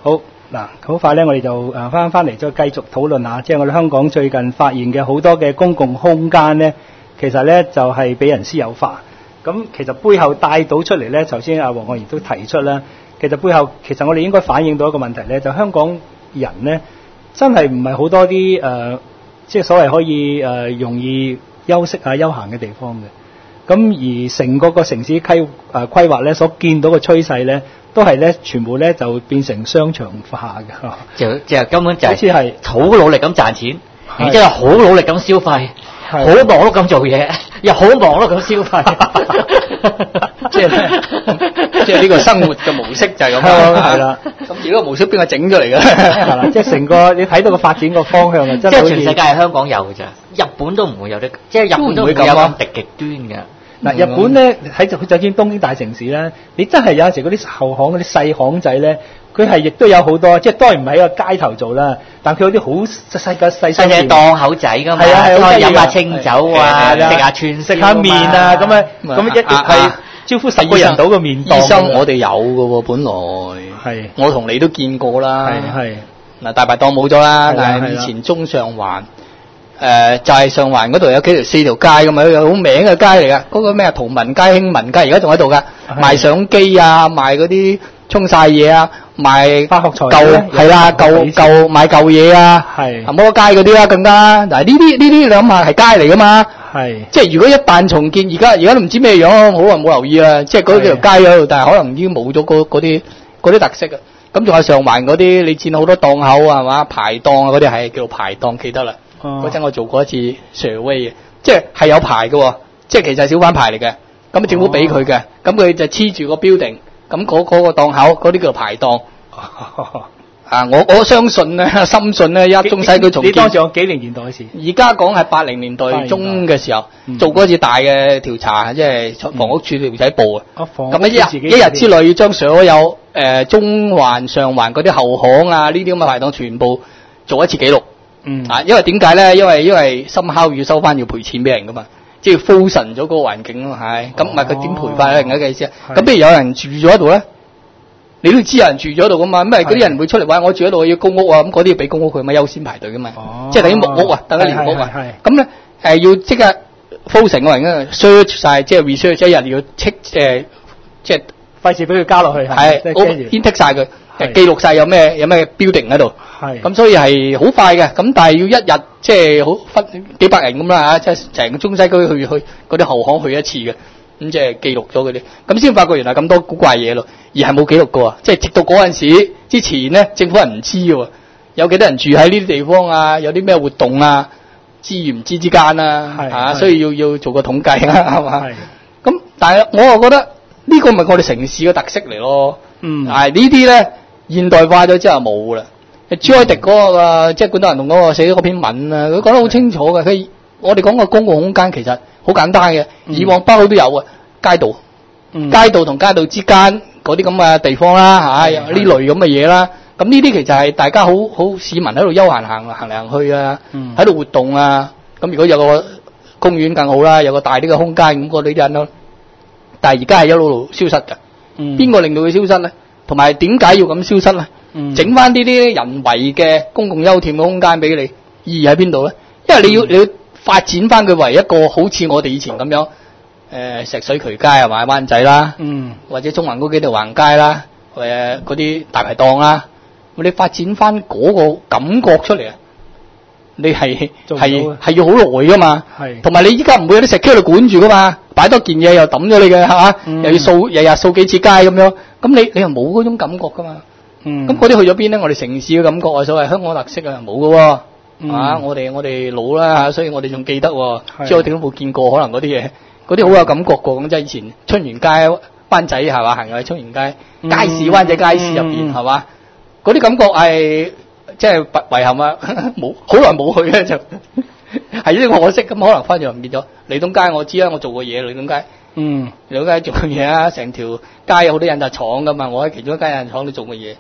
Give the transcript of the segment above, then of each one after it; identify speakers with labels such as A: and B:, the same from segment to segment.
A: 好嗱，好快咧，我哋就翻嚟再繼續討論下，即係我哋香港最近發現嘅好多嘅公共空間咧，其實咧就係俾人私有化。咁其實背後帶到出嚟咧，頭先阿黃國賢都提出啦，其實背後其實我哋應該反映到一個問題咧，就香港人咧真係唔係好多啲即係所謂可以容易休息啊、休閒嘅地方嘅。咁而成個城市規劃咧，所見到嘅趨勢咧，都係咧全部咧就變成商場化嘅，
B: 就根本就
A: 係
B: 好努力咁賺錢，然之後好努力咁消費，好忙碌咁做嘢，又好忙碌咁消費，
C: 即係呢個生活嘅模式就係咁樣，
A: 係啦。
C: 咁而呢個模式邊個整出嚟嘅？
A: 係啦，即係成個你睇到個發展個方向啊，真係
B: 即係全世界係香港有嘅咋，日本都唔會有啲，即係日本都唔會有咁極端嘅。
A: 嗱，日本咧喺就算東京大城市咧，你真係有陣時嗰啲後巷嗰啲細巷仔咧，佢係亦都有好多，即係當然唔係喺個街頭做啦，但佢有啲好細嘅
B: 檔口仔㗎嘛，都可以飲下清酒啊，食下串食
A: 下麵啊，咁一係招呼10個人到個麵檔。
C: 醫生我哋有㗎喎，本來係我同你都見過啦。
A: 係
C: 嗱，大排檔冇咗啦，但係以前中上環。就係上環嗰度有4條街㗎嘛，有好名嘅街嚟㗎。嗰個咩圖文街、興文街，而家仲喺度㗎。賣相機啊，賣嗰啲沖晒嘢啊，賣
A: 化學材
C: 舊係啦，舊賣舊嘢啊，係摩街嗰啲啦，更加嗱呢啲你諗下係街嚟㗎嘛。係即係如果一旦重建，而家都唔知咩樣，好耐冇留意啦。即係嗰條街嗰度，但係可能已經冇咗嗰啲特色啊。咁仲有上環嗰啲，你見好多檔口係嘛，排檔啊嗰啲係叫做排檔，記得啦。嗰陣我做過一次 survey 嘅，即係有牌嘅，即係其實係小販牌嚟嘅。咁政府俾佢嘅，咁佢就黐住個 building，咁嗰個檔口嗰啲叫做排檔。我相信咧，深信咧，一中西區重建。你
A: 當時講幾年代嘅事？
C: 而家講係80年代中嘅時候，做過一次大嘅調查，即係房屋處條仔報啊。咁一日之內要將所有中環、上環嗰啲後巷啊，呢啲咁嘅排檔全部做一次記錄。因為點解咧？因為深烤要收翻要賠錢俾人噶嘛，即係 fusion 咗嗰個環境咯，係咁唔係佢點賠翻咧？另一個意思啊。咁譬如有人住咗喺度咧，你都知有人住咗喺度噶嘛？咁咪嗰啲人會出嚟話我住喺度，我要公屋啊，咁嗰啲要俾公屋佢，咪優先排隊噶嘛。即係等於木屋啊，等於廉屋啊。咁咧要即刻 fusion 嘅人 search 晒，即係 research 一日要即係
A: 費事俾佢加落去，
C: 係 index 晒佢。記錄晒有咩 building 喺度，咁所以係好快嘅。咁但係要一日即係好分幾百人咁啦嚇，即係成個中西區去嗰啲後巷去一次嘅，咁即係記錄咗嗰啲，咁先發覺原來咁多古怪嘢咯，而係冇記錄過啊！即係直到嗰陣時之前咧，政府係唔知嘅喎，有幾多人住喺呢啲地方啊，有啲咩活動啊，知與唔知之間啊，所以要做個統計啦，係嘛？咁但係我又覺得呢個咪我哋城市嘅特色嚟咯，呢啲咧。現代化咗之後冇啦。朱凱廸嗰個即係管道人同嗰個寫咗嗰篇文啊，佢講得好清楚嘅。我哋講個公共空間其實好簡單嘅，以往北區都有啊，街道，街道同街道之間嗰啲咁嘅地方啦嚇，呢類咁嘅嘢啦。咁呢啲其實係大家好市民喺度休閒行嚟行去啊，喺度活動啊。咁如果有個公園更好啦，有個大啲嘅空間咁嗰啲人咯。但係而家係一路消失㗎，邊個令到佢消失咧？同埋點解要咁消失咧？整翻呢啲人為嘅公共休憩嘅空間俾你，意義喺邊度咧？因為你要發展翻佢為一個好似我哋以前咁樣，石水渠街係嘛，灣仔啦，或者中環嗰幾條橫街啦，嗰啲大排檔啦，你發展翻嗰個感覺出嚟啊！你係要好耐噶嘛，同埋你依家唔會有啲石區度管住噶嘛，擺多件嘢又抌咗你嘅係嘛，又要日日掃幾次街咁樣，咁你又冇嗰種感覺噶嘛，咁嗰啲去咗邊咧？我哋城市嘅感覺啊，所謂香港特色啊，冇噶喎，我哋老啦，所以我哋仲記得喎，即係我哋都冇見過可能嗰啲嘢，嗰啲好有感覺噶，咁即係以前春園街灣仔係嘛，行入去春園街街市灣仔街市入邊係嘛，嗰啲感覺係。即係遺憾啊！冇好耐冇去咧，就係呢個可惜。咁可能翻咗唔見咗。利東街我知啦，我做過嘢利東街。利東街做過嘢啊，成條街有好多印刷廠噶嘛。我喺其中一間印刷廠都做過嘢。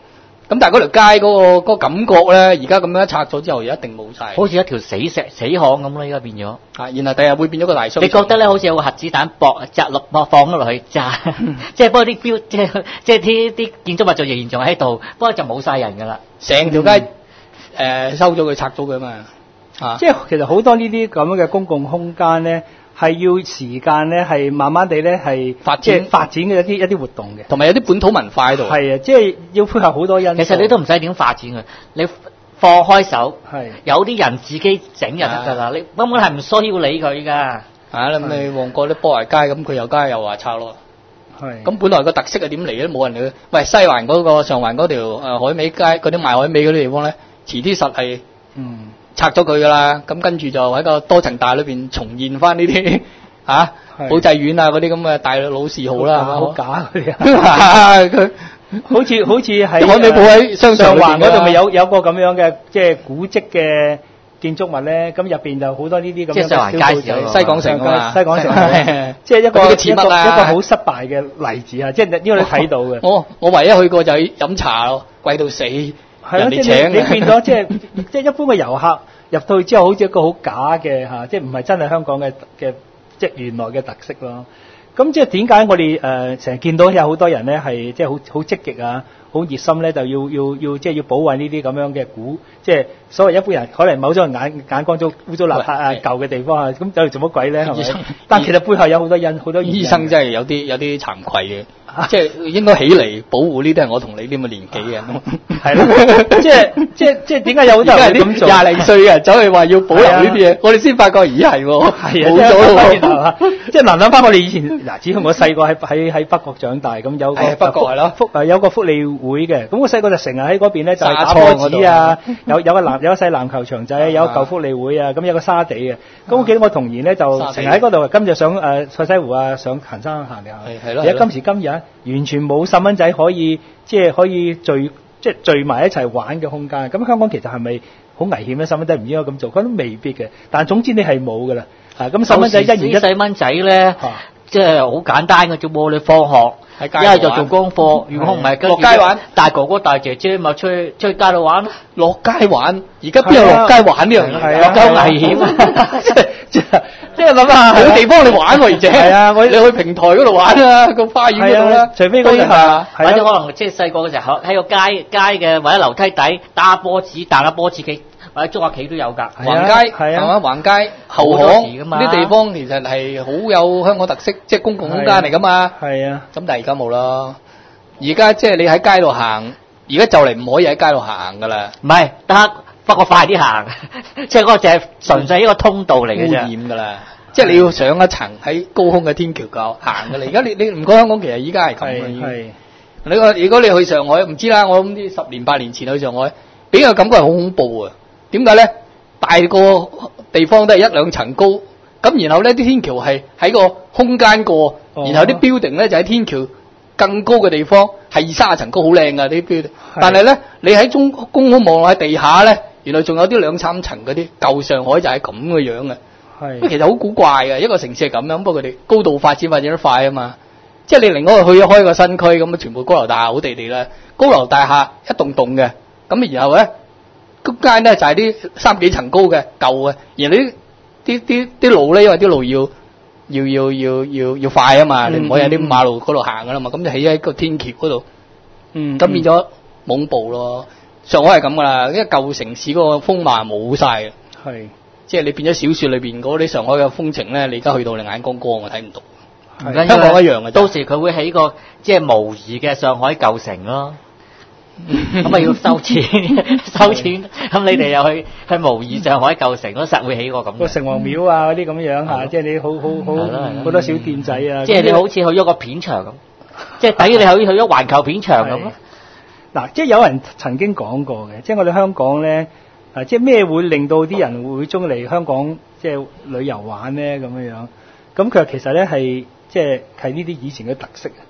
C: 咁但係嗰條街嗰個感覺咧，而家咁樣一拆咗之後，一定冇晒。
B: 好似一條死巷咁咯，依家變咗。
C: 啊，然後第日會變咗個大商場。
B: 你覺得咧，好似有個核子彈放咗落去炸，即係不過啲標，即係啲建築物就仍然仲喺度，不過就冇晒人噶啦。
C: 成條街收咗佢，拆咗佢嘛。啊，
A: 即係其實好多呢啲咁樣嘅公共空間咧，係要時間咧，係慢慢地咧係發展嘅一啲活動嘅，
C: 同埋有啲本土文化喺度。
A: 係啊，即係要配合好多因素。
B: 其實你都唔使點發展嘅，你放開手，
A: 係
B: 有啲人自己整就得㗎啦。你根本係唔需要理佢㗎。
C: 咁你旺角啲波鞋街咁，佢又話拆咯。
A: 係。
C: 咁本來個特色係點嚟咧？冇人理。喂，西環嗰個上環嗰條海味街嗰啲賣海味嗰啲地方咧，遲啲實係拆咗佢㗎啦。咁跟住就喺個多層大裏邊重現翻呢啲保濟丸啊嗰啲咁嘅大老字號啦，
A: 好假嗰啲啊！佢好似喺海味鋪喺上環嗰度咪有個咁樣嘅即係古蹟嘅建築物咧，咁入邊就好多呢啲咁樣嘅
B: 上環街市
C: 西港城啊嘛，
A: 西港城即係一個好失敗嘅例子啊！即係因為你睇到嘅。
C: 我唯一去過就係飲茶咯，貴到死，人哋請
A: 你變咗即係一般嘅遊客入到去之後，好似一個好假嘅即係唔係真係香港嘅即係原來嘅特色咯。咁即係點解我哋成日見到有好多人咧係即係好積極啊，好熱心咧，就要即係要保衞呢啲咁樣嘅即係所謂一般人可能某種人眼光中污糟邋遢啊舊嘅地方啊，咁走嚟做乜鬼咧？係咪？但其實背後有好多
C: 醫生真係有啲慚愧嘅。即係應該起嚟保護呢啲係我同你啲咁嘅年紀嘅，
A: 係咯，即係點解有好多人咁做？
C: 廿零歲嘅走去話要保留呢啲嘢，我哋先發覺咦係喎，冇咗咯。
A: 即係諗翻我哋以前嗱，只要我細個喺北角長大，咁有個
C: 北角係咯，
A: 有個福利會嘅，咁我細個就成日喺嗰邊咧就係打波子啊，有個細籃球場仔，有舊福利會啊，咁有個沙地嘅，咁我記得我童年咧就成日喺嗰度，今日上賽西湖啊，上行山行嚟行去，而家今時今日完全冇細蚊仔可以聚埋一齊玩嘅空間。咁香港其實係咪好危險咧？細蚊仔唔應該咁做，覺得未必嘅。但係總之你係冇㗎啦。咁細蚊仔
B: 細蚊仔咧，即係好簡單嘅啫喎。你放學一係就做功課，如果唔係
C: 落街玩，
B: 大哥哥大姐姐咪出去街度玩咯。
C: 落街玩，而家邊有落街玩呢樣嘢？
B: 落街好危險啊！
A: 即係諗下，
C: 冇地方你玩喎，而且
A: 係啊，
C: 你去平台嗰度玩啊，個花園嗰度啦，
A: 除非嗰啲
B: 或者可能即係細個嘅時候喺個街嘅或者樓梯底打波子、彈下波子機，或者捉下棋都有㗎。
C: 橫街係嘛？橫街後巷啲地方其實係好有香港特色，即係公共空間嚟㗎嘛。
A: 係啊，
C: 咁但係而家冇啦。而家即係你喺街度行，而家就嚟唔可以喺街度行㗎啦。
B: 唔係得。不過快啲行，即係嗰個就係純粹一個通道嚟嘅啫。污
C: 染㗎啦，即係你要上一層喺高空嘅天橋教行㗎啦。而家你唔講香港，其實依家係咁嘅。係如果你去上海，唔知啦，我諗啲10年8年前去上海，俾我感覺係好恐怖啊！點解咧？大個地方都係1、2層高，咁然後咧啲天橋係喺個空間過，然後啲 building 咧就喺天橋更高嘅地方，係20、30層高，好靚㗎啲 building。但係咧，你喺公空望落喺地下咧。原來仲有啲2、3層嗰啲舊上海就係咁嘅樣嘅，咁其實好古怪嘅。一個城市係咁樣，不過佢哋高度發展得快啊嘛。即係你另外去開個新區咁啊，全部高樓大廈好地地啦，高樓大廈一棟棟嘅，咁然後咧中間咧就係啲3幾層高嘅舊嘅，然後啲路咧，因為啲路要快啊嘛，你唔可以喺啲馬路嗰度行噶啦嘛，咁就起喺個天橋嗰度，咁變咗懵步咯。上海係咁噶啦，因為舊城市嗰個風貌冇晒嘅，即係你變咗小説裏邊嗰啲上海嘅風情咧，你而家去到你眼光光，我睇唔到。香港一樣嘅，
B: 到時佢會起個即係模擬嘅上海舊城咯，咁啊要收錢，咁你哋又去模擬上海舊城，嗰實會起個咁
A: 個城隍廟啊嗰啲咁樣嚇，即係你好多小店仔啊，
B: 即係你好似去咗個片場咁，即係等於你去咗環球片場咁咯。
A: 嗱，即係有人曾經講過嘅，即係我哋香港咧，即係咩會令到啲人會中意嚟香港即係旅遊玩咧咁樣樣？咁佢話其實咧係即係呢啲以前嘅特色。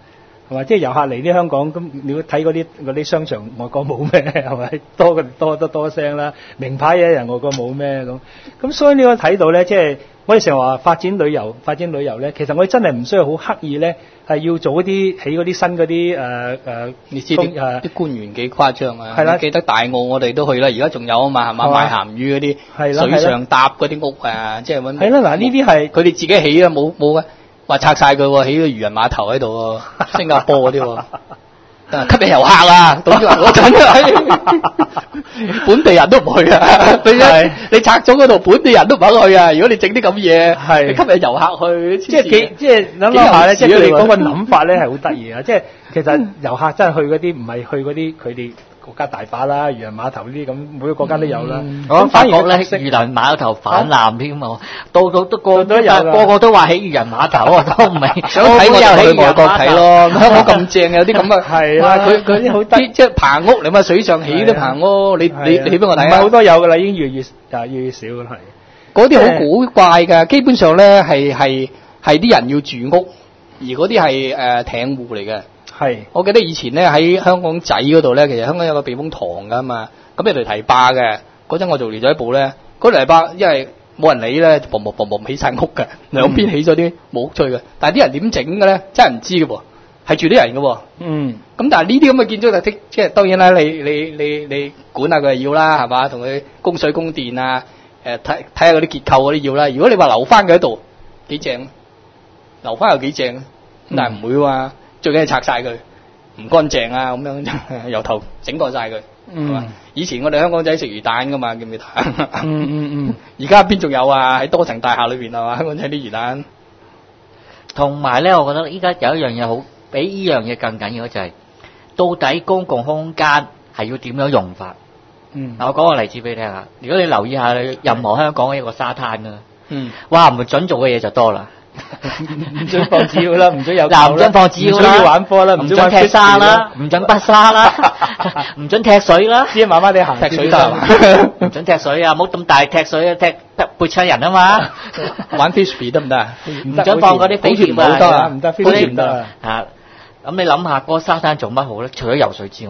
A: 係嘛？即係遊客嚟啲香港，咁你要睇嗰啲商場，外國冇咩係咪？多聲啦，名牌嘢人外國冇咩咁所以你可以睇到咧，即係我哋成日話發展旅遊咧，其實我哋真係唔需要好刻意咧，係要做起嗰啲新嗰啲
C: 你知啲官員幾誇張啊？
A: 係啦，
C: 記得大澳我哋都去啦，而家仲有啊嘛，係嘛賣鹹魚嗰啲水上搭嗰啲屋啊，即係揾
A: 係啦，嗱呢啲係
C: 佢哋自己起啊，冇嘅。話拆晒佢喎，起個漁人碼頭喺度喎，新加坡嗰啲喎，吸引遊客啊！總之話嗰陣本地人都唔去啊！你拆咗嗰度，本地人都唔肯去啊！如果你整啲咁嘢，你吸引遊客去，即
A: 係諗下咧，即係佢哋嗰個諗法咧係好得意啊！即係其實遊客真係去嗰啲唔係去嗰啲佢哋國家大把啦，漁人碼頭呢啲咁，每個國家都有啦。
B: 我發覺咧，漁人碼頭泛濫添啊！到都個個都話起漁人碼頭啊，都唔係
C: 想睇我又去外國睇咯。香港咁正，有啲咁嘅
A: 係啦，佢啲好得，
C: 即係棚屋你嘛，水上起啲棚屋，你起俾我睇啊！
A: 唔係好多有㗎啦，已經越嚟越少㗎啦，係。
C: 嗰啲好古怪㗎，基本上咧係啲人要住屋，而嗰啲係艇戶嚟嘅。
A: 係，
C: 我記得以前咧喺香港仔嗰度咧，其實香港有個避風塘噶嘛，咁有條堤壩嘅。嗰陣我做嚟咗一步咧，嗰條堤壩因為冇人理咧，嘭起晒屋嘅，兩邊起咗啲冇屋出去嘅。但係啲人點整嘅咧，真係唔知嘅喎，係住啲人嘅喎。咁但係呢啲咁嘅建築特色，即係當然啦，你管下佢係要啦，係嘛？同佢供水供電啊，睇下嗰啲結構嗰啲要啦。如果你話留翻佢喺度，幾正，留翻又幾正，但係唔會話。最緊係拆晒佢，唔乾淨啊咁樣，由頭整過晒佢。以前我哋香港仔食魚蛋噶嘛，記唔記得？而家邊仲有啊？喺多層大廈裏邊係嘛？香港仔啲魚蛋。
B: 同埋咧，我覺得依家有一樣嘢好，比依樣嘢更緊要就係，到底公共空間係要點樣用法？我講個例子俾你聽下。如果你留意下，任何香港嘅一個沙灘啦，哇唔準做嘅嘢就多啦。
A: 唔准放紙鷂啦，唔准有
B: 嗱，唔准放紙鷂啦，
A: 唔准玩波啦，
B: 唔准踢沙啦，唔准筆沙啦，唔准踢水啦，
A: 啲慢慢地行
C: 踢水得，
B: 唔准踢水啊！唔好咁大踢水啊，踢背槍人啊嘛。
C: 玩 frisbee 得唔得啊？
B: 唔准放嗰啲飛碟
C: 啊，得啊，
A: 唔得，飛碟唔得
B: 啊。咁你諗下，嗰個沙灘做乜好咧？除咗游水之外，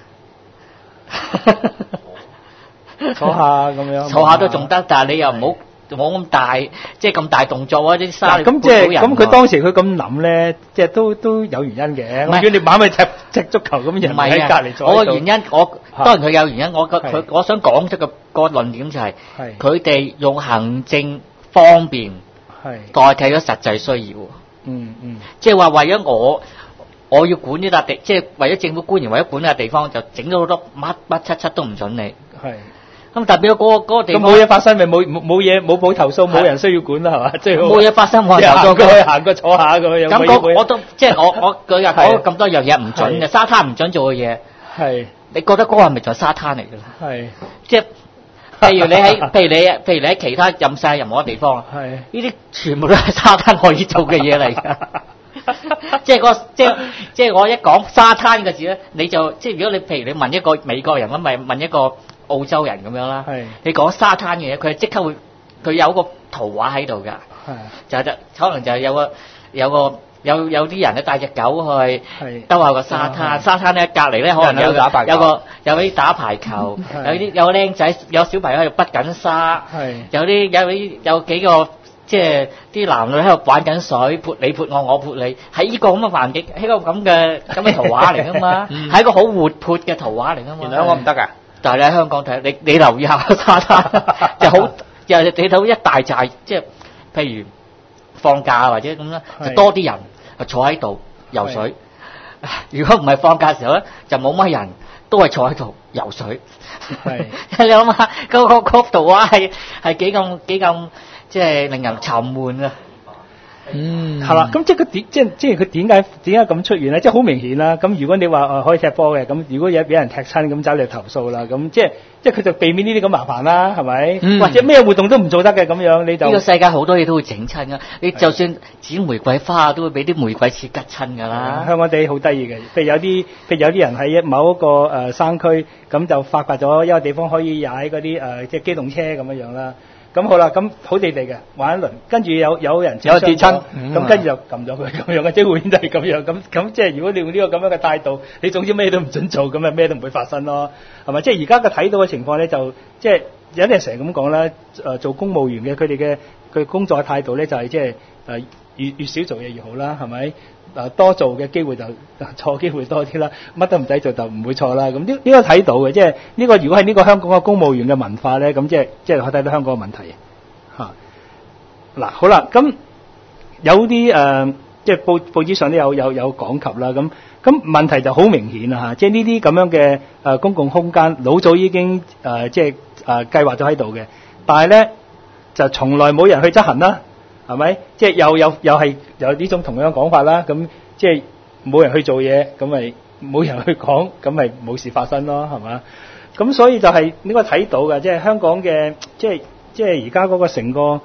A: 坐下咁樣，
B: 坐下都仲得，但係你又唔好。冇咁大，即係咁大動作啊！啲沙咁
A: 即係咁，佢當時佢咁諗咧，即係都有原因嘅。如果你猛咪踢足球咁，人喺隔離坐。
B: 我個原因，當然佢有原因。我想講出個論點就係，佢哋用行政方便代替咗實際需要。即係話為咗我要管呢笪地，即係為咗政府官員為咗管呢笪地方，就整咗好多乜七都唔准你。咁代表嗰個地方
A: 冇嘢發生咪冇嘢冇投訴，冇人需要管啦，係嘛？即係
B: 冇嘢發生，我
A: 行過去行過坐下咁樣。
B: 咁我都即係我佢又講咁多樣嘢唔準嘅，沙灘唔準做嘅嘢。
A: 係
B: 你覺得嗰個係咪就係沙灘嚟㗎啦？
A: 係
B: 即係譬如你喺其他任晒任何地方，呢啲全部都係沙灘可以做嘅嘢嚟㗎。即係我一講沙灘嘅字咧，你就即係如果你譬如你問一個美國人咁，咪問一個澳洲人咁樣啦，你講沙灘嘅嘢，佢即刻會佢有個圖畫喺度㗎，就可能就係有啲人咧帶隻狗去兜下個沙灘，沙灘咧隔離咧可能有啲打排球，有個僆仔有小朋友喺度筆緊沙，有幾個即係啲男女喺度玩緊水，潑你潑我潑你，喺呢個咁嘅環境，喺個咁嘅圖畫嚟㗎嘛，係一個好活潑嘅圖畫嚟㗎嘛。
C: 原來我唔得㗎。
B: 但係你喺香港睇，你留意下沙灘，就好又你睇到一大紮，即係譬如放假或者咁啦，就多啲人坐喺度游水。如果唔係放假嘅時候咧，就冇乜人，都係坐喺度游水。你諗下嗰個圖畫係幾咁即係令人沉悶啊！
A: 係啦，咁即係佢即係佢點解咁出現咧？即係好明顯啦。咁如果你話可以踢波嘅，咁如果有俾人踢親，咁走嚟投訴啦。咁即係佢就避免呢啲咁麻煩啦，係咪？或者咩活動都唔做得嘅咁樣，你就
B: 呢個世界好多嘢都會整親噶。你就算剪玫瑰花都會俾啲玫瑰刺吉親噶啦。
A: 香港地好得意嘅，譬如有啲人喺某一個山區，咁就發掘咗一個地方可以踩嗰啲即係機動車咁樣啦。 咁好啦，咁好地地嘅玩一輪，跟住有人
C: 有跌親，
A: 咁跟住就撳咗佢咁樣嘅，即係會都係咁樣。咁即係如果你用呢個咁樣嘅態度，你總之咩都唔準做，咁咪咩都唔會發生咯，係咪？即係而家嘅睇到嘅情況咧，就即係有啲人成日咁講啦，做公務員嘅佢工作嘅態度咧，就係即係越少做嘢越好啦，係咪？多做嘅機會就錯機會多啲啦，乜都唔使做就唔會錯啦。咁呢個睇到嘅，即係呢個如果係呢個香港嘅公務員嘅文化咧，咁即係可以睇到香港嘅問題嚇。嗱好啦，咁有啲即係報紙上都有講及啦。咁問題就好明顯啦嚇，即係呢啲咁樣嘅公共空間，老早已經即係計劃咗喺度嘅，但係咧就從來冇人去執行啦。係咪？即係又係有呢種同樣講法啦。咁即係冇人去做嘢，咁咪冇人去講，咁咪冇事發生咯，係嘛？咁所以就係應該睇到嘅，即係香港嘅，即係而家嗰個成個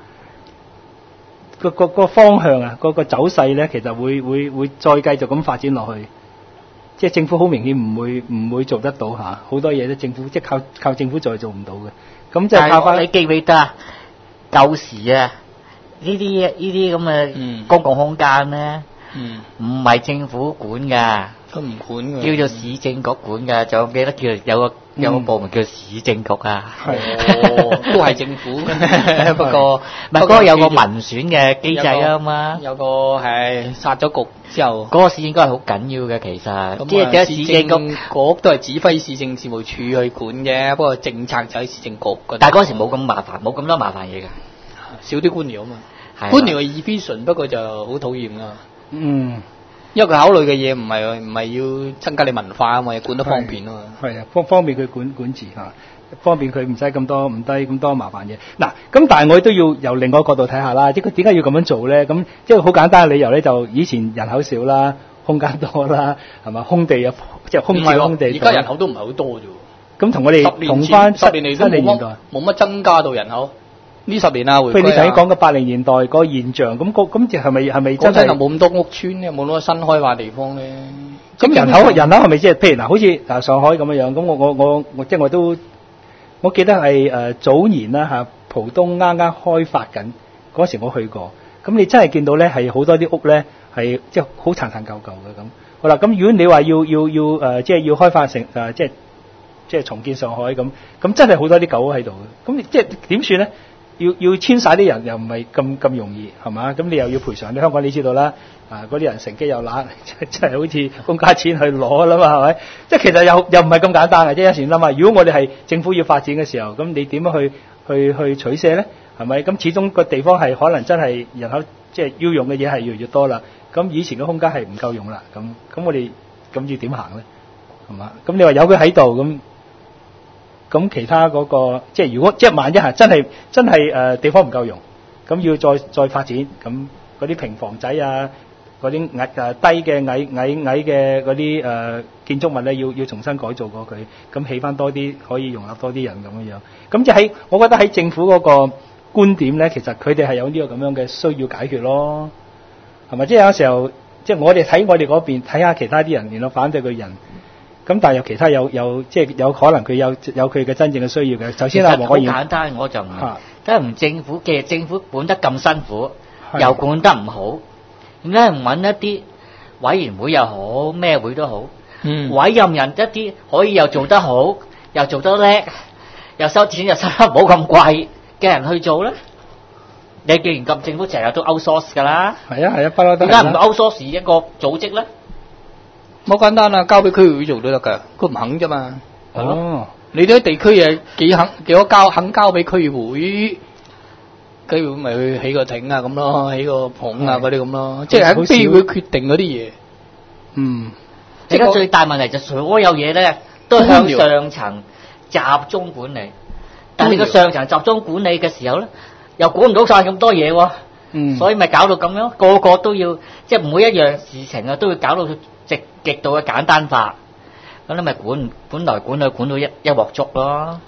A: 個方向啊，個走勢咧，其實會再繼續咁發展落去。即係政府好明顯唔會做得到嚇，好多嘢都政府即係靠政府做唔到嘅。咁即係靠翻
B: 你記唔記得啊？舊時啊！呢啲咁嘅公共空間咧，唔係政府管㗎，
C: 都唔管㗎，
B: 叫做市政局管㗎。仲記得有個部門叫市政局啊，
C: 都係政府，不過
B: 嗰個有個民選嘅機制啊嘛，
C: 有個係殺咗局之後，
B: 嗰個市應該係好緊要嘅其實，即係市政局
C: 都係指揮市政事務處去管嘅，不過政策就喺市政局。
B: 但係嗰時冇咁麻煩，冇咁多麻煩嘢㗎。
C: 少啲官僚啊嘛，官僚嘅 efficient，不過就好討厭啦。因為佢考慮嘅嘢唔係要增加你文化啊嘛，要管得方便啊嘛。
A: 係啊，方便佢管治嚇，方便佢唔使咁多麻煩嘢。嗱，咁但係我都要由另外一個角度睇下啦。即係佢點解要咁樣做咧？咁即係好簡單嘅理由咧，就以前人口少啦，空間多啦，係嘛？空地即係空地。
C: 而家人口都唔係好多啫。
A: 咁同我哋同翻
C: 10年嚟都冇乜增加到人口。呢10年啊，回歸啊，譬如你頭先講嘅80年代嗰個現象，咁就係咪真係冇咁多屋村咧，冇咁多新開發地方咧？咁人口係咪即係譬如嗱，好似上海咁樣？咁我即係我記得係早年啦嚇，浦東啱啱開發緊嗰時，我去過。咁你真係見到咧係好多啲屋咧係即係好殘殘舊舊嘅咁。好啦，咁如果你話要即係要開發成即係重建上海咁真係好多啲舊屋喺度嘅。咁即係點算咧？要遷晒啲人又唔係咁容易係嘛？咁你又要賠償，你香港你知道啦，嗰啲人乘機又揦，真係好似公家錢去攞啦嘛，係咪？即係其實又唔係咁簡單嘅，即係有時諗下，如果我哋係政府要發展嘅時候，咁你點樣去取捨咧？係咪？咁始終個地方係可能真係人口即係要用嘅嘢係越嚟越多啦。咁以前嘅空間係唔夠用啦。咁我哋咁要點行咧？係嘛？咁你話有佢喺度咁其他嗰個即係如果即係萬一係真係地方唔夠用，咁要再發展，咁嗰啲平房仔啊，嗰啲低嘅矮嘅嗰啲建築物咧，要重新改造過佢，咁起翻多啲可以容納多啲人咁樣。咁即係我覺得喺政府嗰個觀點咧，其實佢哋係有呢個咁樣嘅需要解決咯，係咪？即係有時候即係我哋睇我哋嗰邊睇下其他啲人，然後反對嘅人。咁但係有其他有即係有可能佢有佢嘅真正嘅需要嘅。首先啊，
B: 好簡單，我就唔梗係唔政府嘅，政府管得咁辛苦，又管得唔好，點解唔揾一啲委員會又好，咩會都好，委任人一啲可以又做得好，又做得叻，又收錢又收得唔好咁貴嘅人去做咧？你既然咁政府成日都 outsource 㗎啦，係
A: 啊，不嬲都。點
B: 解唔 outsource 一個組織咧？
C: 好簡單啦，交俾區議會做都得㗎，佢唔肯啫嘛。
A: 哦，
C: 你啲地區嘢幾多肯交俾區議會，區議會咪去起個艇啊咁咯，起個棚啊嗰啲咁咯，即係喺區議會決定嗰啲嘢。
B: 而家最大問題就所有嘢咧都向上層集中管理，但係你個上層集中管理嘅時候咧，又管唔到晒咁多嘢喎。所以咪搞到咁樣，個個都要即係每一樣事情啊，都要搞到極度嘅簡單化，咁你咪管來管去管到一鑊粥咯。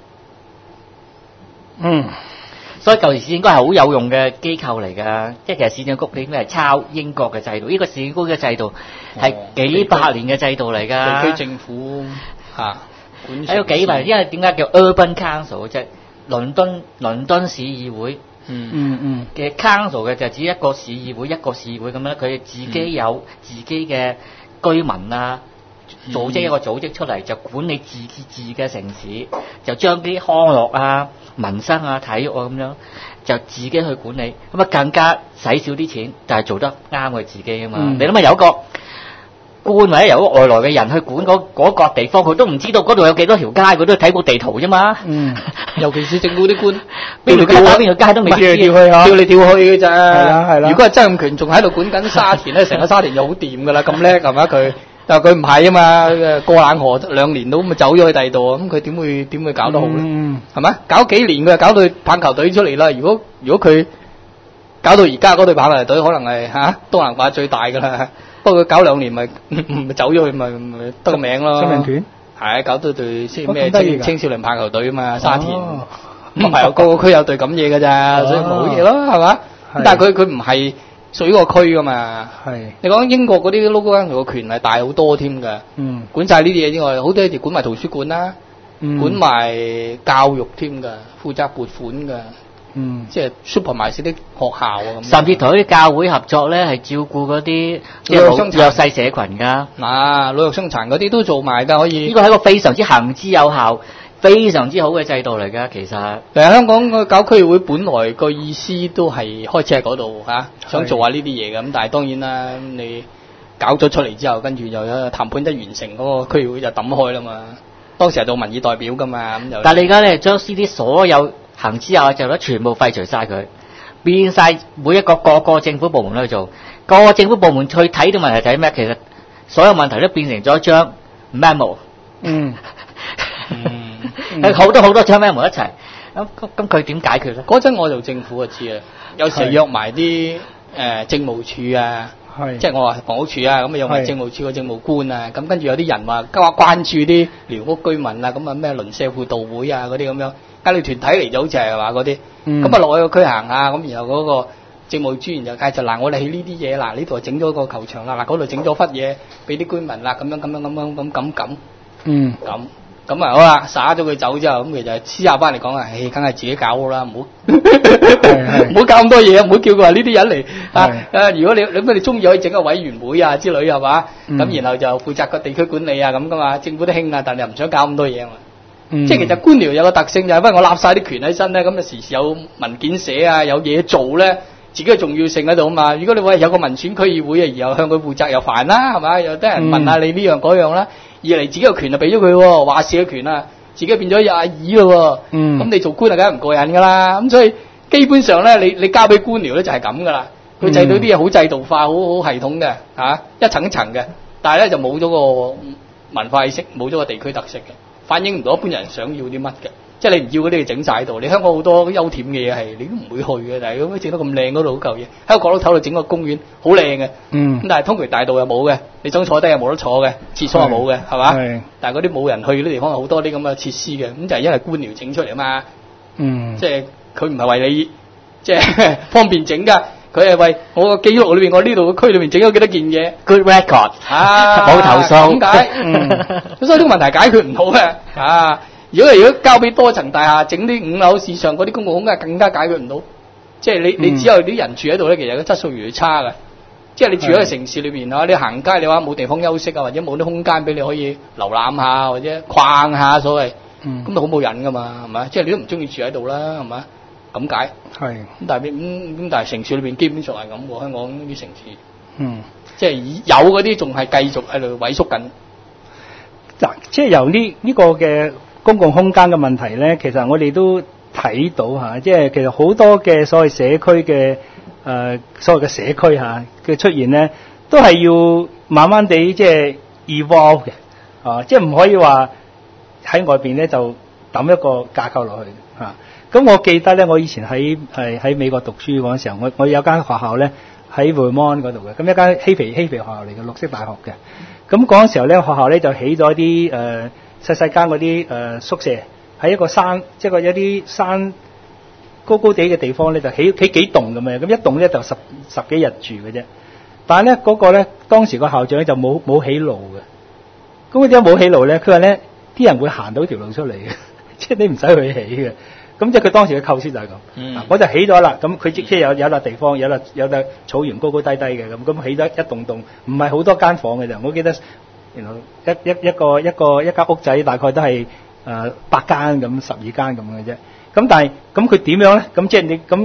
B: 所以舊時市政局係好有用嘅機構嚟㗎，即係其實市政局你應該係抄英國嘅制度，呢個市政局嘅制度係幾百年嘅制度嚟㗎。
C: 地區政府管喺
B: 度幾百年，因為點解叫 urban council 啫？ 倫敦市議會嘅 council 嘅就指一個市議會咁樣，佢自己有自己嘅居民啊，組織一個組織出嚟就管理自治嘅城市，就將啲康樂啊、民生啊、體育啊咁樣就自己去管理，咁啊更加使少啲錢，但係做得啱佢自己啊嘛。你諗下有一個官或者由一個外來嘅人去管嗰個地方，佢都唔知道嗰度有幾多條街，佢都睇部地圖啫嘛。
C: 尤其是政府啲官，
B: 邊條街打邊條街都未知，
C: 跳嚟跳去嘅咋。
A: 係啦。
C: 如果係曾蔭權仲喺度管緊沙田咧，成個沙田就好掂噶啦，咁叻係咪佢？但係佢唔係啊嘛，過冷河2年到咁咪走咗去第二度，咁佢點會搞得好咧？係咪？搞幾年佢就搞到棒球隊出嚟啦。如果佢搞到而家嗰隊棒球隊可能係東南亞最大噶啦。不過佢搞2年咪走咗去咪得個名咯。新民權係搞到隊咩青少年棒球隊啊嘛，沙田唔係個個區有隊咁嘢噶咋，所以冇嘢咯，係嘛？但係佢唔係屬於個區噶嘛。係你講英國嗰啲 local government個權係大好多添㗎。管晒呢啲嘢之外，好多時管埋圖書館啦，管埋教育添㗎，負責撥款㗎。即係 supervise 啲學校啊，咁
B: 甚至同啲教會合作咧，係照顧嗰啲即係弱勢社群噶。
C: 老弱傷殘嗰啲都做埋噶，可以。
B: 呢個係一個非常之行之有效、非常之好嘅制度嚟噶，其實。
C: 香港個搞區議會本來個意思都係開始喺嗰度想做下呢啲嘢嘅，咁但係當然啦，你搞咗出嚟之後，跟住就有談判一完成，嗰個區議會就抌開啦嘛。當時係做民意代表噶嘛，咁就。
B: 但係你而家咧將呢啲所有行之有效就咧全部廢除晒佢，變晒每一個各個政府部門都去做，各個政府部門去睇到問題睇咩？其實所有問題都變成咗一張 memo， 好多張 memo 一齊，咁佢點解決咧？
C: 嗰陣我做政府就知啦，有時約埋啲政務處啊，即係我話房屋處啊，咁啊約埋政務處個政務官啊，咁跟住有啲人話關注啲寮屋居民啊，咁啊咩鄰舍輔導會啊嗰啲咁樣。間你團體嚟就好似係話嗰啲，咁啊落去個區行下，咁然後嗰個政務專員就介紹嗱，我哋起呢啲嘢，嗱呢度整咗個球場啦，嗱嗰度整咗忽嘢俾啲居民啦，咁啊好啦，灑咗佢走之後，咁其實私下翻嚟講啊，梗係自己搞啦，唔好搞咁多嘢，唔好叫佢話呢啲人嚟如果你中意可以整個委員會啊之類係嘛，咁然後就負責個地區管理啊咁噶嘛，政府都興啊，但係又唔想搞咁多嘢啊嘛。即係其實官僚有個特性就係，因為我立晒啲權喺身咧，咁就時有文件寫啊，有嘢做咧，自己嘅重要性喺度啊嘛。如果你話有個民選區議會啊，然後向佢負責又煩啦，係嘛？又得人問下你呢樣嗰樣啦。二嚟自己嘅權就俾咗佢，話事嘅權啊，自己變咗阿姨咯。咁你做官啊，梗係唔過癮噶啦。咁所以基本上咧，你交俾官僚咧就係咁噶啦。佢制度啲嘢好制度化，好系統嘅一層一層嘅，但係咧就冇咗個文化意識，冇咗個地區特色嘅。反映唔到一般人想要啲乜嘅，即係你唔要嗰啲，你整晒喺度。你香港好多優甜嘅嘢係你都唔會去嘅，但係咁整得咁靚嗰度好嚿嘢，喺個角落頭度整個公園好靚嘅。咁但係通渠大道又冇嘅，你想坐低又冇得坐嘅，廁所又冇嘅，係嘛？但係嗰啲冇人去嗰啲地方好多啲咁嘅設施嘅，咁就係因為官僚整出嚟啊嘛。即係佢唔係為你即係方便整㗎。佢係為我個記錄裏邊，我呢度個區裏邊整咗幾多件嘢
B: ，good record，冇投訴。
C: 點解？所以呢個問題解決唔到嘅。如果交俾多層大廈整啲5樓以上嗰啲公共空間，更加解決唔到。即係你只有啲人住喺度咧，其實個質素越嚟越差嘅。即係你住喺個城市裏邊你行街你話冇地方休息啊，或者冇啲空間俾你可以瀏覽下或者逛下所謂，咁就好冇癮噶嘛，係咪？即係你都唔中意住喺度啦，係咪？咁解係咁，但係城市裏邊基本上係咁喎，香港啲城市，即係有嗰啲仲係繼續喺度萎縮緊。
A: 嗱，即係由呢個嘅公共空間嘅問題咧，其實我哋都睇到即係其實好多嘅所謂社區嘅所謂嘅社區嘅出現咧，都係要慢慢地即係 evolve 嘅，即係唔可以話喺外邊咧就抌一個架構落去咁我記得咧，我以前喺美國讀書嗰陣時候，我有間學校咧喺 Vermont 嗰度嘅，咁一間嬉皮學校嚟嘅，綠色大學嘅。咁嗰陣時候咧，學校咧就起咗啲細間嗰啲宿舍，喺一個山，即係一啲山高地嘅地方咧，就起幾棟咁樣，咁一棟咧就十幾日住嘅啫。但係咧嗰個咧當時個校長咧就冇起路嘅。咁點解冇起路咧？佢話咧啲人會行到條路出嚟嘅，即係你唔使去起嘅。 咁即係佢當時嘅構思就係咁。我就起咗啦，咁佢即係有笪地方，有笪草原高高低低嘅咁起咗一棟棟，唔係好多間房嘅啫。我記得，然後一間屋仔大概都係8間咁12間咁嘅啫。咁但係咁佢點樣咧？咁即係你咁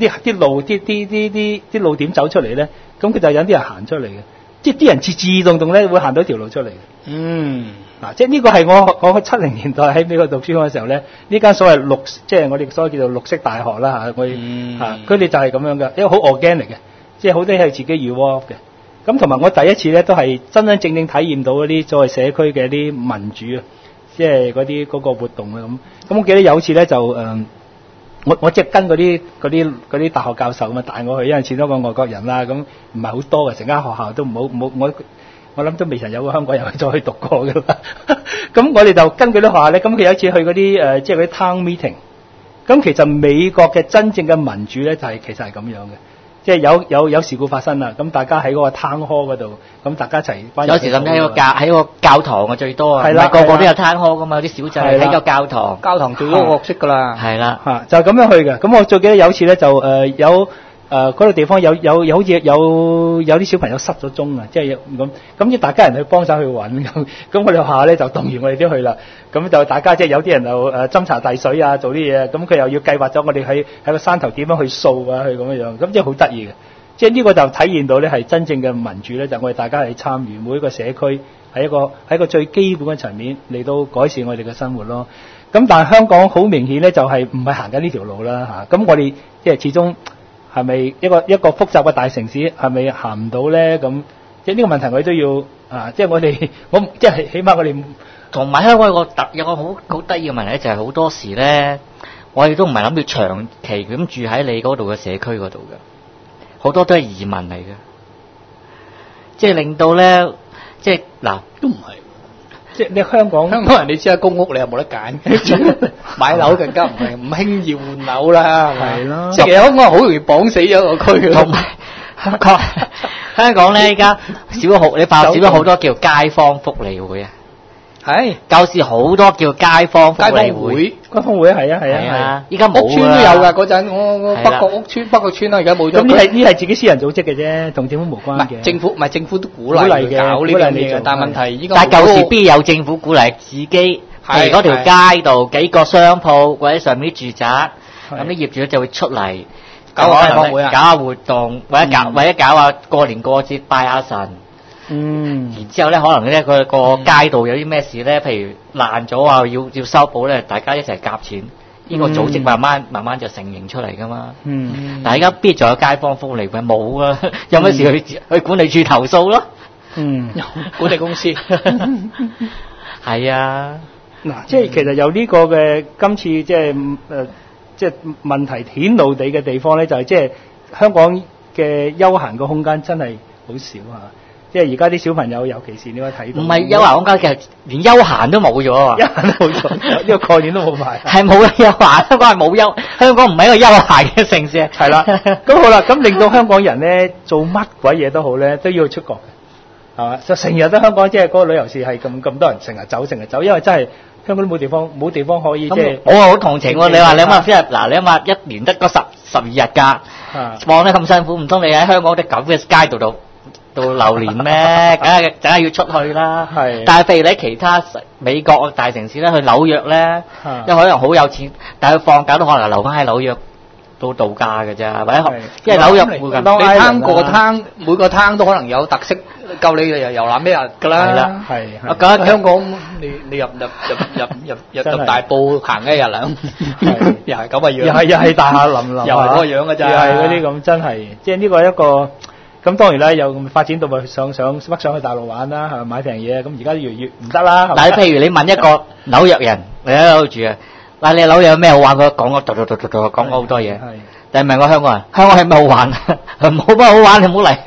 A: 啲路點走出嚟咧？咁佢就有啲人行出嚟嘅，即係啲人自動咧會行到條路出嚟嘅。嗱，即係呢個係我70年代喺美國讀書嗰陣時候咧，呢間所謂即係我哋所謂叫做綠色大學啦嚇，佢哋就係咁樣嘅，因為好 organic 嘅，即係好多係自己 evolve 嘅。咁同埋我第一次咧都係真真正正體驗到嗰啲所謂社區嘅啲民主啊，即係嗰個活動啊咁。我記得有一次咧就我即係跟嗰啲大學教授咁啊帶我去，因為始終個外國人啦，咁唔係好多嘅，成間學校都冇我諗都未曾有個香港人再去讀過㗎啦。咁我哋就跟佢啲學校咧，咁佢有一次去嗰啲即係嗰啲 town meeting。咁其實美國嘅真正嘅民主咧，其實係咁樣嘅，即係有事故發生啦，咁大家喺嗰個 town hall 嗰度，咁大家一齊。有時
B: 甚至喺個教堂嘅最多啊，唔係個個都有 town hall 噶嘛，啲小鎮喺個教堂
C: 做咗個角色㗎啦。
B: 係啦，
A: 就咁樣去嘅。咁我最記得有次咧就有。嗰個地方有好似有啲小朋友失咗蹤啊，即係咁大家人去幫手去揾咁我哋學校咧就動員我哋都去啦，咁就大家即係有啲人就斟茶遞水啊，做啲嘢，咁佢又要計劃咗我哋喺個山頭點樣去掃啊，去咁樣，咁即係好得意嘅，即係呢個就體現到咧係真正嘅民主咧，就我哋大家係參與每一個社區喺一個最基本嘅層面嚟到改善我哋嘅生活咯。咁但係香港好明顯咧就係唔係行緊呢條路啦嚇，咁我哋即係始終。係咪一個複雜嘅大城市係咪行唔到咧？咁即係呢個問題我哋都要即係我即係起碼我哋
B: 同埋香港有個好得意嘅問題咧，就係好多時咧，我哋都唔係諗住長期咁住喺你嗰度嘅社區嗰度嘅，好多都係移民嚟嘅，即係令到咧，即係嗱
C: 都唔係。
A: 即係你香港
C: 人，你知啦，公屋你又冇得揀，買樓更加唔輕易換樓啦，係咯。即係其實香港好容易綁死咗個區。
B: 同埋香港咧，而家少咗好多叫街坊福利會啊。係舊時好多叫街坊福利會，
A: 街坊會係啊，
B: 依家冇
C: 屋村都有㗎。嗰陣我北角村啦，而家冇咗。
A: 咁呢係自己私人組織嘅啫，同政府無關嘅。
C: 政府都鼓勵嘅，搞呢啲嘢嘅。但係問題依家
B: 但係舊時邊有政府鼓勵自己？係嗰條街度幾個商鋪或者上面啲住宅，咁啲業主就會出嚟
C: 搞個街坊會啊，
B: 搞下活動，或者搞下過年過節拜下神。然之後咧，可能咧個街道有啲咩事咧，譬如爛咗啊，要修補咧，大家一齊夾錢，呢個組織慢慢就成形出嚟噶嘛。但係而家邊仲有街坊福利會？冇啊，有咩事去管理處投訴咯。
C: 管理公司
B: 係啊。
A: 嗱，即係其實有呢個嘅今次即係問題顯露地嘅地方咧，就係即係香港嘅休閒嘅空間真係好少啊。即係而家啲小朋友，尤其是你可以睇到，
B: 唔係休閒空間，其實連休閒都冇咗，
A: 休閒都冇咗，呢個概念都冇埋。
B: 係冇休閒，香港係冇香港唔係一個休閒嘅城市。
A: 係啦，咁好啦，咁令到香港人咧做乜鬼嘢都好咧，都要出國，係嘛？就成日都香港即係嗰個旅遊市係咁多人成日走，因為真係香港都冇地方可以即係。我
B: 好同情喎，你話你諗下一年得嗰12日假，放得咁辛苦，唔通你喺香港啲咁嘅街度流連咩？梗係要出去啦。係。但係譬如你喺其他美國大城市咧，去紐約咧，因為可能好有錢，但係佢放假都可能留翻喺紐約度度假嘅啫，或者因為紐約附近，
C: 你攤個攤，每個攤都可能有特色，夠你遊覽一日㗎啦。係啦，係。我覺得香港你入大埔行一日啦，又係咁嘅樣，
A: 又係大廈林，
C: 又係嗰個樣㗎咋，
A: 又係嗰啲咁，真係即係呢個一個。咁當然啦，又發展到咪上去大陸玩啦，係咪買平嘢？咁而家越唔得啦。
B: 嗱，譬如你問一個紐約人，你喺度住啊，嗱，你紐約有咩好玩？佢講講好多嘢。係。但係問我香港人，香港係咩好玩？冇乜好玩，你唔好嚟。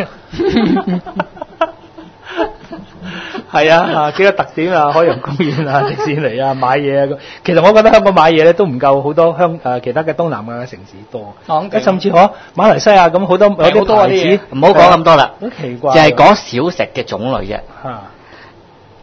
A: 係啊，幾個特點啊，海洋公園啊，迪士尼啊，買嘢啊咁。其實我覺得香港買嘢咧都唔夠好多其他嘅東南亞嘅城市多。甚至馬來西亞咁好多有啲牌子，
B: 唔好講咁多啦。
A: 好奇怪。
B: 就係講小食嘅種類啫。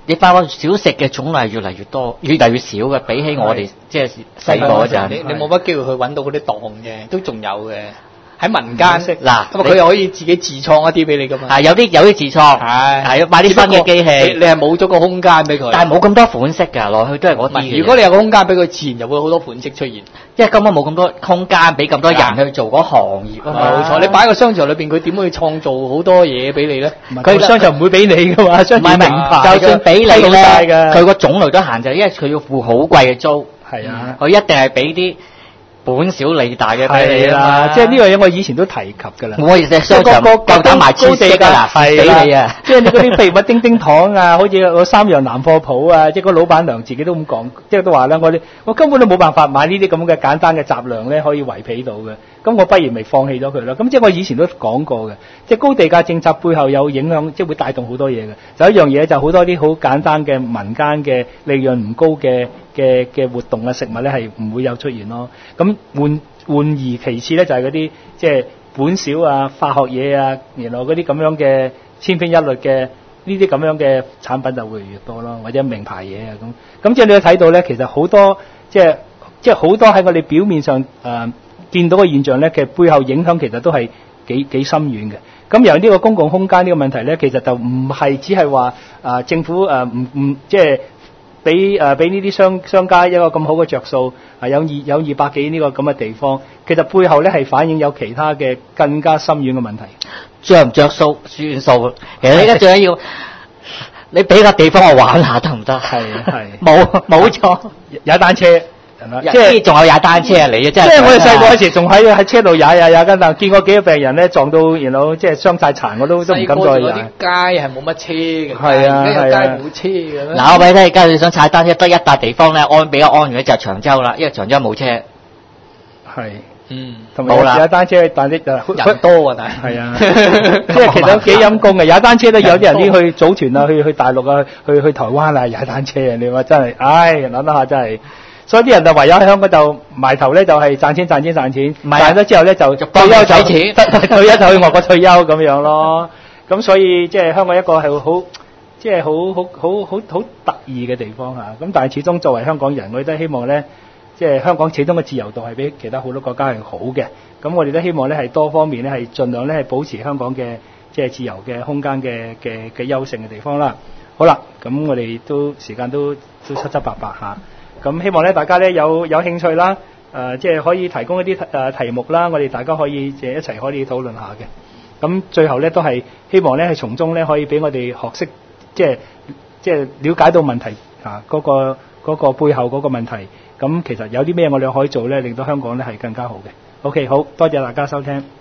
B: 你發覺小食嘅種類越嚟越多，越嚟越少嘅，比起我哋即係細個嗰陣。
C: 你冇乜機會去揾到嗰啲檔嘅，都仲有嘅。喺民間食
B: 嗱，
C: 咁佢又可以自己自創一啲俾你噶嘛？
B: 係有啲自創，係買啲新嘅機器。
C: 你係冇咗個空間俾佢，
B: 但係冇咁多款式㗎，落去都係嗰啲。
C: 如果你有個空間俾佢，自然就會好多款式出現。
B: 因為根本冇咁多空間俾咁多人去做嗰行業啊嘛。
C: 冇錯，你擺個商場裏邊，佢點會創造好多嘢俾你咧？
A: 佢商場唔會俾你㗎嘛，商場名牌
B: 就算俾你咧，佢個種類都限制，因為佢要付好貴嘅租。
A: 係啊，
B: 佢一定係俾啲本小利大嘅俾你啦，
A: 即係呢樣嘢我以前都提及㗎啦。
B: 我亦係商場夠膽賣超市㗎啦，俾你啊！
A: 即係你嗰啲譬如乜叮叮糖啊，好似個三洋南貨鋪啊，即係個老闆娘自己都咁講，即係都話啦，我根本都冇辦法買呢啲咁嘅簡單嘅雜糧咧，可以維皮到嘅。咁我不如咪放棄咗佢啦。咁即係我以前都講過嘅，即係高地價政策背後有影響，即係會帶動好多嘢嘅。就一樣嘢就好多啲好簡單嘅民間嘅利潤唔高嘅活動啊食物咧係唔會有出現咯。咁換而其次咧就係嗰啲即係本小啊化學嘢啊，然後嗰啲咁樣嘅千篇一律嘅呢啲咁樣嘅產品就會越多咯，或者名牌嘢啊咁即係你睇到咧，其實好多即係好多喺我哋表面上見到嘅現象咧，其實背後影響其實都係幾深遠嘅。咁由呢個公共空間呢個問題咧，其實就唔係只係話政府唔即係俾呢啲商家一個咁好嘅着數，有200幾呢個咁嘅地方，其實背後咧係反映有其他嘅更加深遠嘅問題。
B: 着唔着數算數，其實而家最緊要你俾個地方我玩下得唔得？係冇錯，
A: 踩單車。
B: 即係仲有踩單車啊！你啊，真係
A: 即係我哋細個嗰時仲喺車度踩，跟住見過幾個病人咧撞到，然後即係傷晒殘，我都唔敢再踩。
C: 啲街係冇乜車嘅，
A: 係啊，
C: 而家有街冇車嘅咩？
B: 嗱，我俾你睇，而家你想踩單車，得一笪地方咧，比較安全嘅就係長洲啦，因為長洲冇車。
A: 係，
B: 同埋
A: 踩單車，但係
C: 人多啊，但係
A: 啊，即係其實都幾陰功嘅。踩單車都有啲人啲去組團啊，去大陸啊，去台灣啊，踩單車啊，你話真係，諗得下真係。所以啲人就唯有喺香港就埋頭咧，就係賺錢，賺咗之後咧就退休就退休就去外國退休咁樣咯。咁所以即係香港一個係好即係好特異嘅地方嚇。咁但係始終作為香港人，我哋都希望咧，即係香港始終嘅自由度係比其他好多國家係好嘅。咁我哋都希望咧係多方面咧係盡量咧係保持香港嘅即係自由嘅空間嘅優勝嘅地方啦。好啦，咁我哋時間都七七八八嚇。咁希望咧，大家咧有興趣啦，即係可以提供一啲題目啦，我哋大家可以一齊可以討論下嘅。咁最後咧都係希望咧係從中咧可以俾我哋學識，即係了解到問題嗰個背後嗰個問題。咁其實有啲咩我哋可以做咧，令到香港咧係更加好嘅。OK， 好多謝大家收聽。